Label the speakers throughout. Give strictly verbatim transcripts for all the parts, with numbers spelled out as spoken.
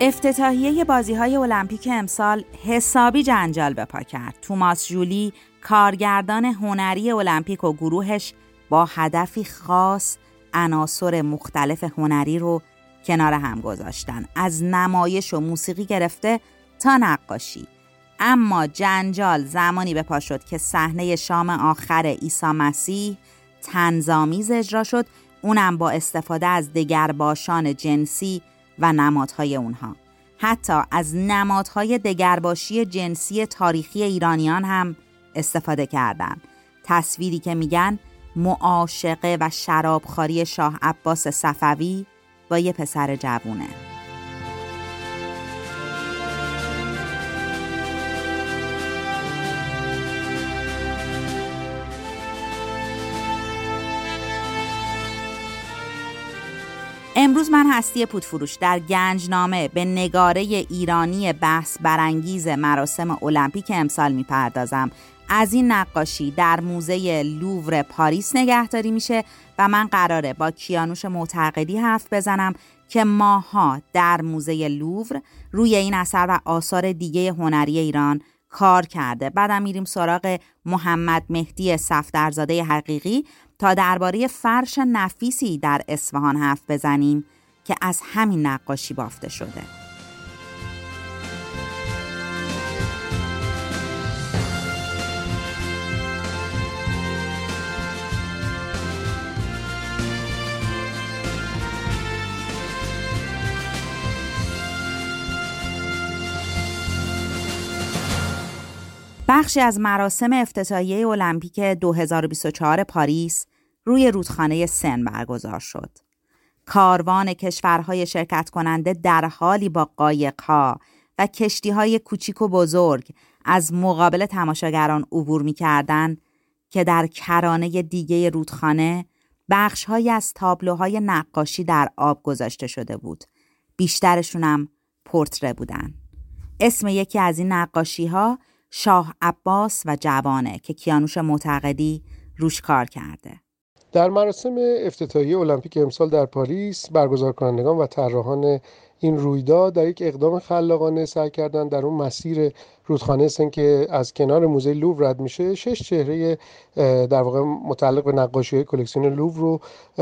Speaker 1: افتتاحیه بازی‌های المپیک امسال حسابی جنجال به پا کرد. توماس ژولی، کارگردان هنری المپیک و گروهش با هدفی خاص عناصر مختلف هنری رو کنار هم گذاشتن، از نمایش و موسیقی گرفته تا نقاشی. اما جنجال زمانی به پا شد که صحنه شام آخر عیسی مسیح طنزآمیز اجرا شد، اونم با استفاده از دگرباشان جنسی و نمادهای اونها. حتی از نمادهای دگرباشی جنسی تاریخی ایرانیان هم استفاده کردن. تصویری که میگن معاشقه و شرابخواری شاه عباس صفوی با یه پسر جوونه. امروز من هستی پودفروش در گنجنامه به نگاره ایرانی بحث برانگیز مراسم المپیک امسال میپردازم. از این نقاشی در موزه لوور پاریس نگهداری میشه و من قراره با کیانوش معتقدی حرف بزنم که ماها در موزه لوور روی این اثر و آثار دیگه هنری ایران کار کرده. بعدم میریم سراغ محمد مهدی صفدرزاده حقیقی تا درباره فرش نفیسی در اصفهان حرف بزنیم که از همین نقاشی بافته شده. بخشی از مراسم افتتاحیه المپیک دو هزار و بیست و چهار پاریس روی رودخانه سن برگزار شد. کاروان کشورهای شرکت کننده در حالی با قایق‌ها و کشتی‌های کوچیک و بزرگ از مقابل تماشاگران عبور می‌کردند که در کرانه دیگه رودخانه بخش‌هایی از تابلوهای نقاشی در آب گذاشته شده بود. بیشترشون هم پورتره بودن. اسم یکی از این نقاشی‌ها شاه عباس و جوانه که کیانوش معتقدی روش کار کرده.
Speaker 2: در مراسم افتتاحیه المپیک امسال در پاریس برگزار کنندگان و طراحان این رویداد در یک اقدام خلاقانه سعی کردند در اون مسیر رودخانه سن که از کنار موزه لوور رد میشه شش چهره در واقع متعلق به نقاشی‌های کلکسیون لوور رو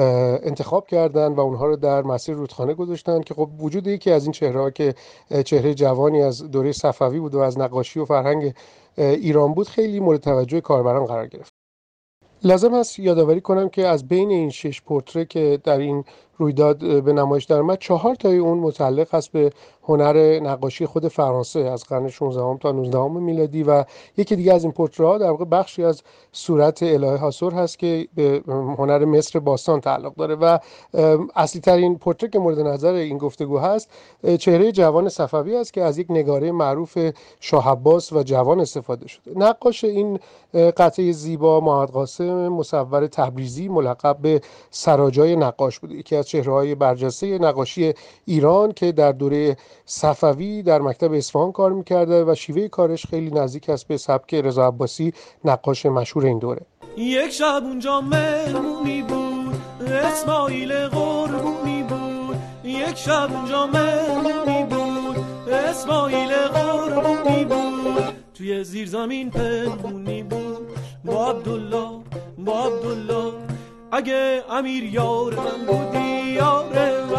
Speaker 2: انتخاب کردند و اونها رو در مسیر رودخانه گذاشتن که خب وجود یکی از این چهره‌ها که چهره جوانی از دوره صفوی بود و از نقاشی و فرهنگ ایران بود خیلی مورد توجه کاربران قرار گرفت. لازم هست یادآوری کنم که از بین این شش پورتره که در این رویداد به نمایش در اومد چهار تای اون متعلق هست به هنر نقاشی خود فرانسه از قرن شانزدهم تا نوزدهم میلادی و یکی دیگه از این پورتره‌ها در واقع بخشی از صورت الهه حاصر هست که به هنر مصر باستان تعلق داره و اصلی ترین پورتره که مورد نظر این گفتگو هست چهره جوان صفوی است که از یک نگاره معروف شاه عباس و جوان استفاده شده. نقاش این قطعه زیبا محمد قاسم مصور تبریزی ملقب به سراجای نقاش بود، یکی از چهره‌های برجسته نقاشی ایران که در دوره صفوی در مکتب اصفهان کار می‌کرده و شیوه کارش خیلی نزدیک است به سبک رضا عباسی نقاش مشهور این دوره.
Speaker 3: یک شب اونجا مهمونی بود اسماعیل قربونی بود، یک شب اونجا مهمونی بود اسماعیل قربونی بود، توی زیر زمین پنهونی بود با عبدالله با عبدالله، اگه امیر یار من بودی یار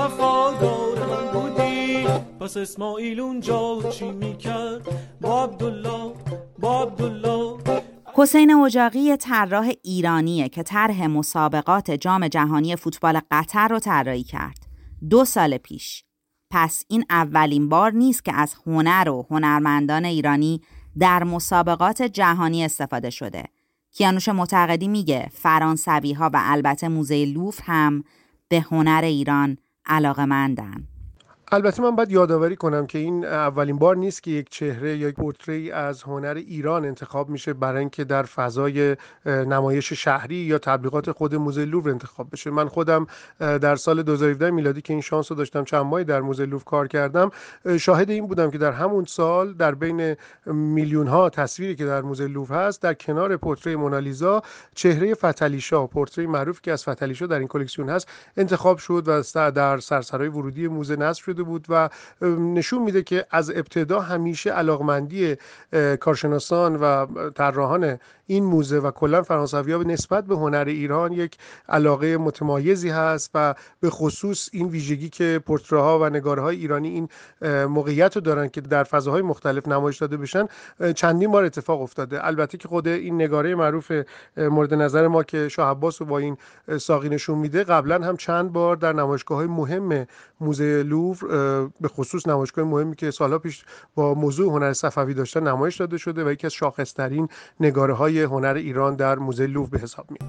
Speaker 3: وفادار من بودی، پس اسماعیل اونجا چی میکرد با عبدالله با عبدالله.
Speaker 1: حسین اجاقی طراح ایرانیه که طرح مسابقات جام جهانی فوتبال قطر رو طراحی کرد دو سال پیش. پس این اولین بار نیست که از هنر و هنرمندان ایرانی در مسابقات جهانی استفاده شده. کیانوش معتقدی میگه فرانسوی‌ها و البته موزه لوور هم به هنر ایران علاقه‌مندن.
Speaker 2: البته من باید یادآوری کنم که این اولین بار نیست که یک چهره یا یک پورتری از هنر ایران انتخاب میشه برای اینکه در فضای نمایش شهری یا تبلیغات خود موزه لوور انتخاب بشه. من خودم در سال دو هزار و هفده میلادی که این شانس رو داشتم چند ماهی در موزه لوور کار کردم شاهد این بودم که در همون سال در بین میلیون ها تصویری که در موزه لوور هست در کنار پورتری مونالیزا چهره فتحعلی شاه، پورتری معروف که از فتحعلی شاه در این کلکسیون هست انتخاب شد و در سرسرای ورودی موزه نصب شد شده بود و نشون میده که از ابتدا همیشه علاقمندی کارشناسان و طراحان این موزه و کلا فرانسوی‌ها به نسبت به هنر ایران یک علاقه متمایزی هست و به خصوص این ویژگی که پورتره‌ها و نگاره‌های ایرانی این موقعیت رو دارن که در فضاهای مختلف نمایش داده بشن چندین بار اتفاق افتاده. البته که خود این نگاره معروف مورد نظر ما که شاه عباس رو با این ساقی نشون میده قبلا هم چند بار در نمایشگاه‌های مهم موزه لوور به خصوص نمایشگاه مهمی که سالها پیش با موضوع هنر صفوی داشتن نمایش داده شده و یکی از شاخص‌ترین نگاره‌های هنر ایران در موزه لوور به حساب میاد.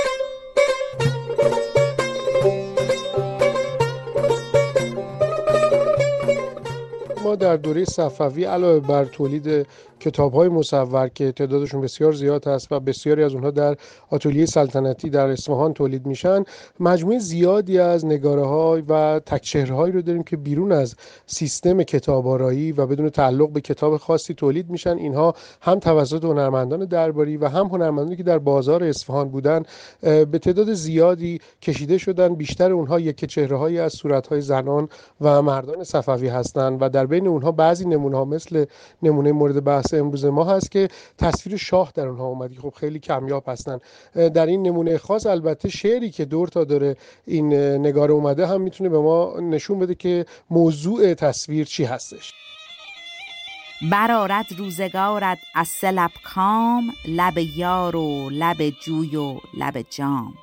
Speaker 2: ما در دوره صفوی علاوه بر تولید کتاب‌های مصور که تعدادشون بسیار زیاد هست و بسیاری از اونها در آتلیه سلطنتی در اصفهان تولید میشن، مجموعه زیادی از نگاره‌ها و تک‌چهره‌هایی رو داریم که بیرون از سیستم کتاب‌آرایی و بدون تعلق به کتاب خاصی تولید میشن. اینها هم توسط هنرمندان درباری و هم هنرمندانی که در بازار اصفهان بودن به تعداد زیادی کشیده شدن. بیشتر اونها یک چهره‌هایی از صورت‌های زنان و مردان صفوی هستند و در بین اونها بعضی نمونه‌ها مثل نمونه مورد بحث امروز ما هست که تصویر شاه در اونها اومده. خب خیلی کمیاب هستن. در این نمونه خاص البته شعری که دور تا داره این نگاره اومده هم میتونه به ما نشون بده که موضوع تصویر چی هستش.
Speaker 1: برآرد روزگارت از سه لب کام، لب یار و لب جوی و لب جام.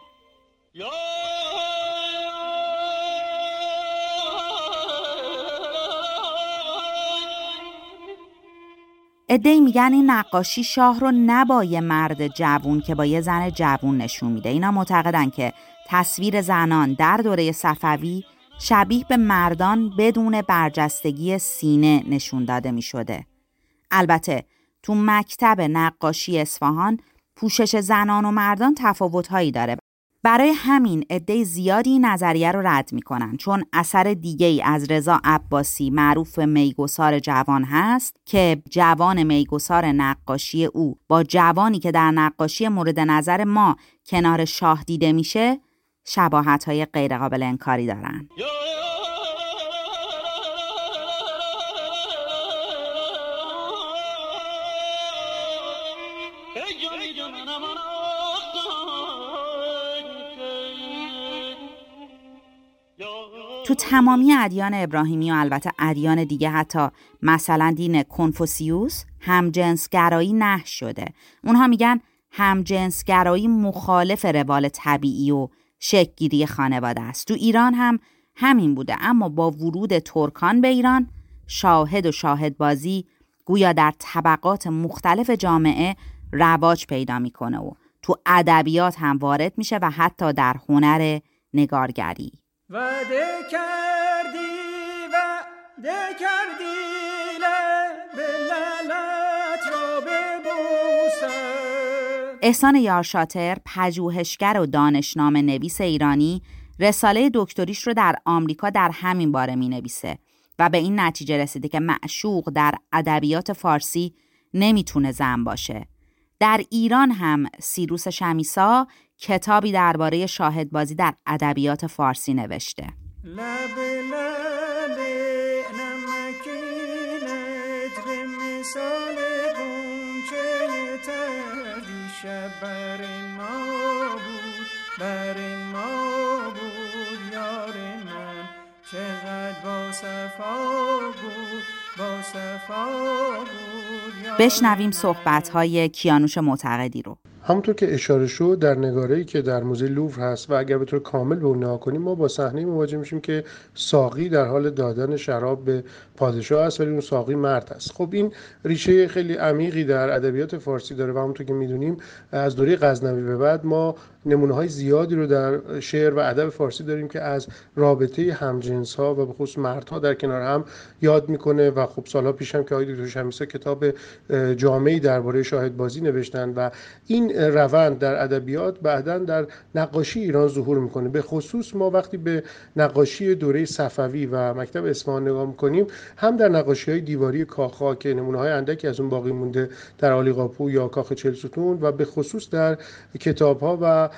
Speaker 1: عده‌ای میگن این نقاشی شاه رو نه با یه مرد جوون که با یه زن جوون نشون میده. اینا معتقدن که تصویر زنان در دوره صفوی شبیه به مردان بدون برجستگی سینه نشون داده میشده. البته تو مکتب نقاشی اصفهان پوشش زنان و مردان تفاوت‌هایی داره. برای همین عده زیادی نظریه رو رد میکنن، چون اثر دیگه‌ای از رضا عباسی معروف به میگسار جوان هست که جوان میگسار نقاشی او با جوانی که در نقاشی مورد نظر ما کنار شاه دیده میشه شباهت‌های غیرقابل انکاری دارن. تو تمامی ادیان ابراهیمی و البته ادیان دیگه، حتی مثلا دین کنفوسیوس، همجنسگرایی نهی شده. اونها میگن همجنسگرایی مخالف روال طبیعی و شکل‌گیری خانواده است. تو ایران هم همین بوده، اما با ورود ترکان به ایران شاهد و شاهدبازی گویا در طبقات مختلف جامعه رواج پیدا میکنه و تو ادبیات هم وارد میشه و حتی در هنر نگارگری.
Speaker 3: وعده کردی وعده کردی لب لالت را ببوسم.
Speaker 1: احسان یارشاتر، پژوهشگر و دانشنامه نویس ایرانی، رساله دکتریش رو در آمریکا در همین باره می نویسه و به این نتیجه رسیده که معشوق در ادبیات فارسی نمیتونه زن باشه. در ایران هم سیروس شمیسا کتابی درباره شاهدبازی در ادبیات فارسی نوشته.
Speaker 3: لب لب نمکینت به مثال غنچه تری شب بر ما بود، بر ما بود یار من، چقدر با صفا بود، با صفا بود یار.
Speaker 1: بشنویم صحبت‌های کیانوش معتقدی رو.
Speaker 2: همونطور که اشاره شد در نگاره‌ای که در موزه لوور هست و اگر به طور کامل به اون نگاه کنیم ما با صحنه مواجه میشیم که ساقی در حال دادن شراب به پادشاه است ولی اون ساقی مرد است. خب این ریشه خیلی عمیقی در ادبیات فارسی داره و همونطور که میدونیم از دوره غزنوی به بعد ما نمونه‌های زیادی رو در شعر و ادب فارسی داریم که از رابطه همجنس‌ها و به خصوص مردها در کنار هم یاد میکنه و خب سالها پیش هم که آقای دکتر شمیسا کتاب جامعی درباره شاهدبازی نوشتن و این این روند در ادبیات بعداً در نقاشی ایران ظهور میکنه. به خصوص ما وقتی به نقاشی دوره صفوی و مکتب اصفهان نگاه میکنیم، هم در نقاشی‌های دیواری کاخ‌ها که نمونه‌های اندکی از اون باقی مونده در عالیقاپو یا کاخ چهلستون، و به خصوص در کتاب‌ها و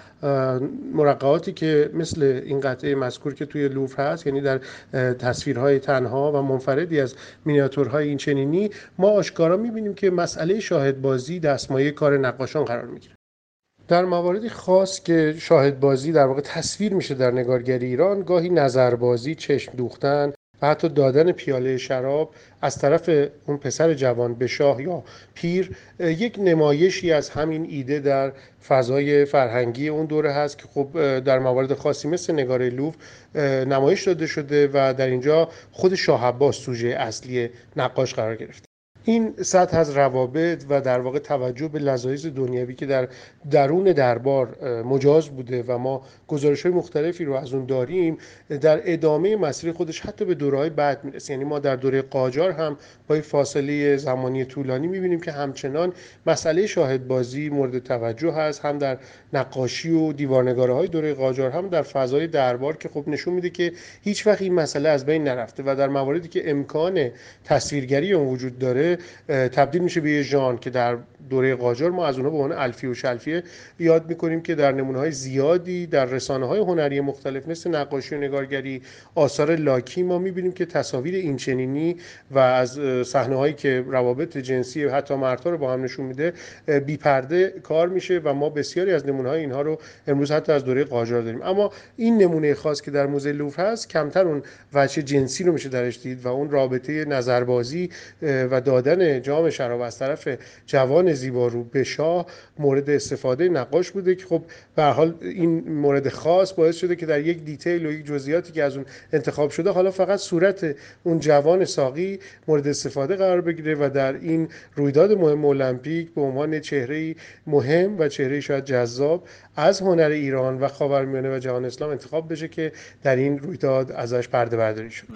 Speaker 2: مرقعاتی که مثل این قطعه مذکور که توی لوور هست، یعنی در تصویرهای تنها و منفردی از مینیاتورهای این چنینی، ما آشکارا می‌بینیم که مسئله شاهدبازی دستمایه کار نقاشان قرار می‌گیره. در مواردی خاص که شاهدبازی در واقع تصویر میشه در نگارگری ایران، گاهی نظربازی، چشم دوختن و حتی دادن پیاله شراب از طرف اون پسر جوان به شاه یا پیر یک نمایشی از همین ایده در فضای فرهنگی اون دوره هست که خب در موارد خاصی مثل نگاره لوور نمایش داده شده و در اینجا خود شاه عباس سوژه اصلی نقاش قرار گرفته. این سطح از روابط و در واقع توجه به لذایذ دنیوی که در درون دربار مجاز بوده و ما گزارش‌های مختلفی رو از اون داریم، در ادامه مسیر خودش حتی به دوره‌های بعد میرسه. یعنی ما در دوره قاجار هم با فاصله زمانی طولانی می‌بینیم که همچنان مسئله شاهدبازی مورد توجه هست، هم در نقاشی و دیوارنگاری‌های دوره قاجار، هم در فضای دربار، که خب نشون میده که هیچ وقت این مسئله از بین نرفته و در مواردی که امکان تصویرگری اون وجود داره تبدیل میشه به یه ژانر که در دوره قاجار ما از اونها به عنوان الفیه و شلفیه یاد میکنیم که در نمونه‌های زیادی در رسانه‌های هنری مختلف مثل نقاشی و نگارگری، آثار لاکی، ما میبینیم که تصاویر اینچنینی و از صحنه‌هایی که روابط جنسی حتی مردها رو با هم نشون میده بی پرده کار میشه و ما بسیاری از نمونه‌های اینها رو امروز حتی از دوره قاجار داریم. اما این نمونه خاص که در موزه لوور هست کمتر اون وجه جنسی رو میشه درش دید و اون رابطه نظربازی و دادن جام شراب از طرف جوان زیبارو به شاه مورد استفاده نقاش بوده که خب به هر حال این مورد خاص باعث شده که در یک دیتیل و یک جزئیاتی که از اون انتخاب شده حالا فقط صورت اون جوان ساقی مورد استفاده قرار بگیره و در این رویداد مهم المپیک به عنوان چهره‌ای مهم و چهره‌ای شاید جذاب از هنر ایران و خاورمیانه و جهان اسلام انتخاب بشه که در این رویداد ازش پرده برداری شد.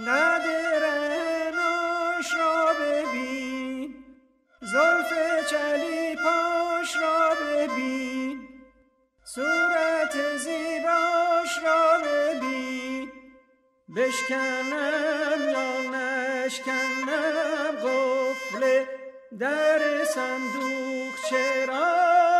Speaker 3: زلف چلی پاش را ببین، صورت زیباش را ببین، بشکنم یا نشکنم قفل در صندوق چرا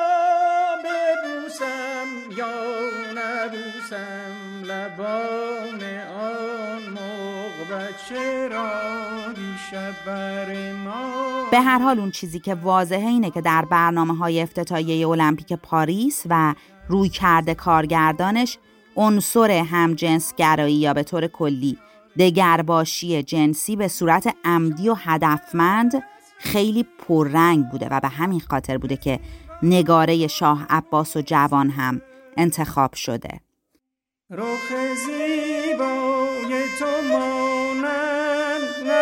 Speaker 3: ببوسم یا نبوسم لبان آن مغبت چرا دیشب بر ما.
Speaker 1: به هر حال اون چیزی که واضحه اینه که در برنامه‌های افتتاحیه المپیک پاریس و روی کرده کارگردانش عنصر همجنسگرایی یا به طور کلی دگرباشی جنسی به صورت عمدی و هدفمند خیلی پررنگ بوده و به همین خاطر بوده که نگاره شاه عباس و جوان هم انتخاب شده.
Speaker 3: رخ زیبای تو مانند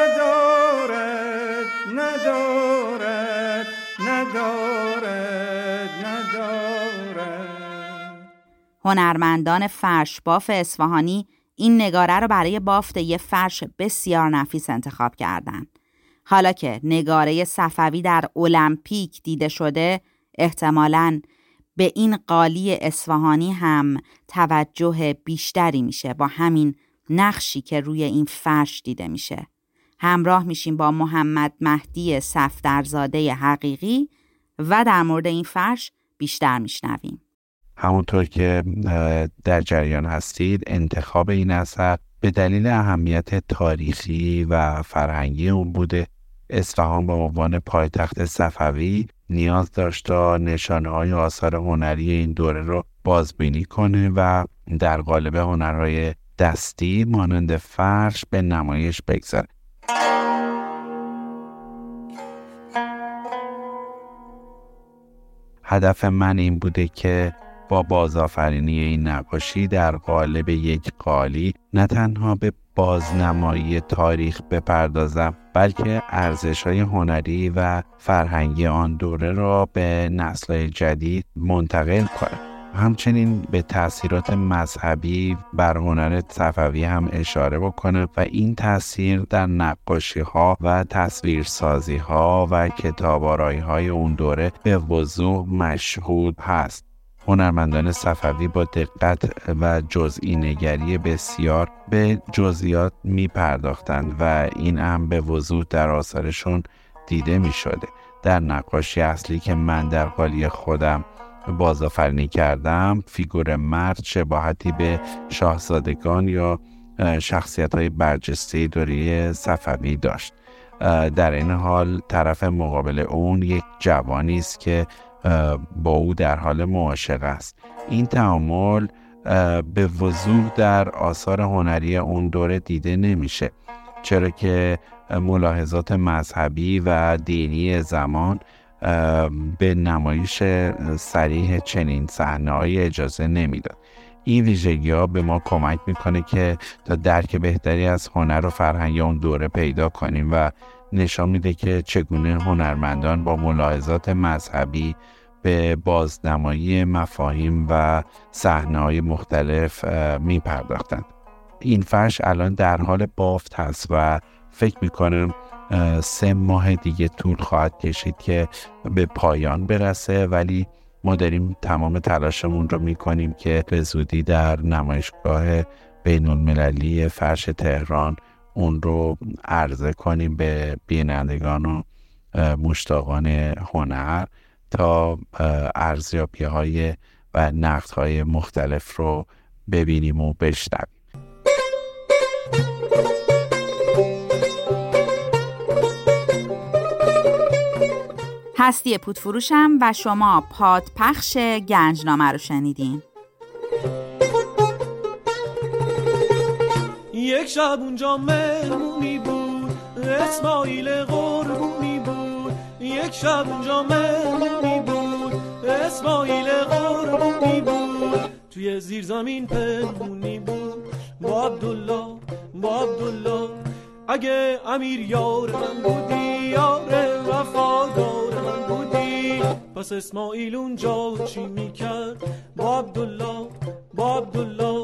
Speaker 3: ندارد ندارد ندارد ندارد.
Speaker 1: هنرمندان فرش باف اصفهانی این نگاره رو برای بافت یه فرش بسیار نفیس انتخاب کردن. حالا که نگاره صفوی در المپیک دیده شده، احتمالاً به این قالی اصفهانی هم توجه بیشتری میشه با همین نقشی که روی این فرش دیده میشه. همراه میشیم با محمد مهدی صفدرزاده حقیقی و در مورد این فرش بیشتر میشنویم.
Speaker 4: همونطور که در جریان هستید، انتخاب این اثر به دلیل اهمیت تاریخی و فرهنگی اون بوده. اصفهان به عنوان پایتخت صفوی نیاز داشت تا نشانه‌های آثار هنری این دوره رو بازبینی کنه و در قالب هنرهای دستی مانند فرش به نمایش بگذاره. هدف من این بوده که با بازآفرینی این نقاشی در قالب یک قالی نه تنها به بازنمایی تاریخ بپردازم، بلکه ارزش‌های هنری و فرهنگی آن دوره را به نسل‌های جدید منتقل کنم. همچنین به تأثیرات مذهبی بر هنر صفوی هم اشاره بکنه و این تأثیر در نقاشی ها و تصویرسازی ها و کتاب‌آرایی های اون دوره به وضوح مشهود هست. هنرمندان صفوی با دقت و جزئی نگری بسیار به جزئیات می پرداختند و این هم به وضوح در آثارشون دیده می شده. در نقاشی اصلی که من در قالی خودم بازآفرینی کردم، فیگور مرد شباهتی به شاهزادگان یا شخصیت‌های برجسته دوره صفوی داشت. در این حال طرف مقابل اون یک جوانی است که با او در حال معاشقه است. این تعامل به وضوح در آثار هنری اون دوره دیده نمیشه، چرا که ملاحظات مذهبی و دینی زمان به نمایش صریح چنین صحنه‌های اجازه نمیداد. این ویژگی‌ها به ما کمک میکنه که تا درک بهتری از هنر و فرهنگ اون دوره پیدا کنیم و نشان میده که چگونه هنرمندان با ملاحظات مذهبی به بازنمایی مفاهیم و صحنه‌های مختلف میپرداختند. این فرش الان در حال بافت هست و فکر میکنم سه ماه دیگه طول خواهد کشید که به پایان برسه، ولی ما داریم تمام تلاشمون رو میکنیم که به زودی در نمایشگاه بین المللی فرش تهران اون رو عرضه کنیم به بینندگان و مشتاقان هنر تا ارزیابی های و نقد های مختلف رو ببینیم و بشنویم.
Speaker 1: هستی پودفروشم و شما پادپخش گنجنامه رو شنیدین.
Speaker 3: یک شب اونجا مهمونی بود، اسماعیل قربونی بود. یک شب اونجا مهمونی بود، اسماعیل قربونی بود. توی زیر زمین پنهونی بود با عبدالله، با عبدالله. اگه امیر یار من بودی، یار وفادار من بودی، پس اسماعیل اونجا چی میکرد با عبدالله، با عبدالله.